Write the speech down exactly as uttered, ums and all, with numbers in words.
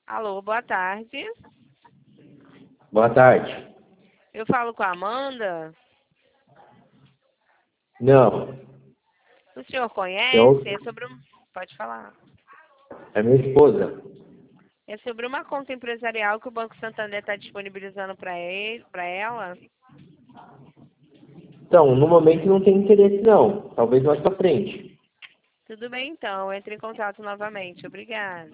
Alô, boa tarde. Boa tarde. Eu falo com a Amanda. Não, O senhor conhece? eu, É sobre um... Pode falar. é minha esposa. É sobre uma conta empresarial que o Banco Santander está disponibilizando para ele, para ela. Então, no momento não tem interesse não. Talvez mais pra frente. Tudo bem, então. Entre em contato novamente. Obrigada.